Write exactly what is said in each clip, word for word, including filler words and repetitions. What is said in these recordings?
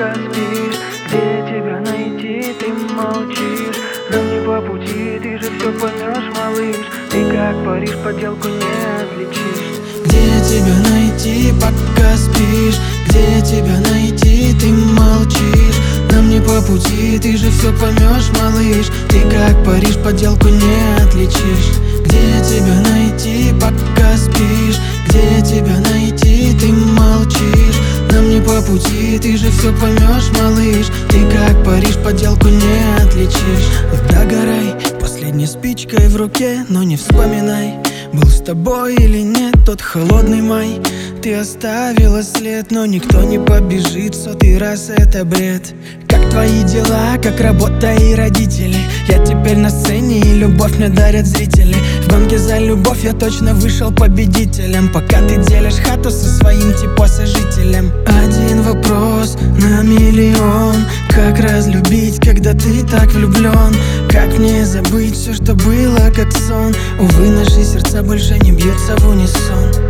пока спишь? Где тебя найти, ты молчишь? Нам не по пути, ты же все поймешь, малыш. Ты как Париж, подделку не отличишь. Где тебя найти, пока спишь? Где тебя найти, ты молчишь? Нам не по пути, ты же все поймешь, малыш. Ты как Париж, подделку не отличишь. Где тебя найти, пока спишь? Где тебя найти, ты молчишь? Нам не по пути, ты же все поймешь, малыш. Ты как Париж, подделку не отличишь. Догорай последней спичкой в руке, но не вспоминай, был с тобой или нет тот холодный май. Ты оставила след, но никто не побежит сотый раз, это бред. Как твои дела, как работа и родители? Я теперь на сцене, и любовь мне дарят зрители. В гонке за любовь я точно вышел победителем. Пока ты делишь хату со своим типа сожителем. Один вопрос на миллион: как разлюбить, когда ты так влюблен? Как мне забыть все, что было как сон? Увы, наши сердца больше не бьются в унисон.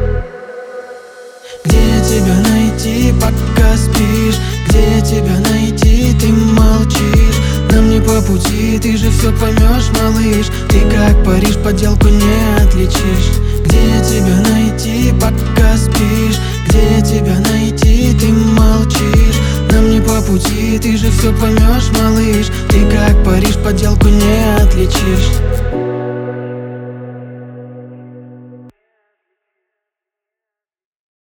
Где тебя найти, пока спишь? Где тебя найти, ты молчишь? Нам не по пути, ты же все поймешь, малыш. Ты как Париж, подделку не отличишь. Где тебя найти, пока спишь? Где тебя найти, ты молчишь? Нам не по пути, ты же все поймешь, малыш. Ты как Париж, подделку не отличишь.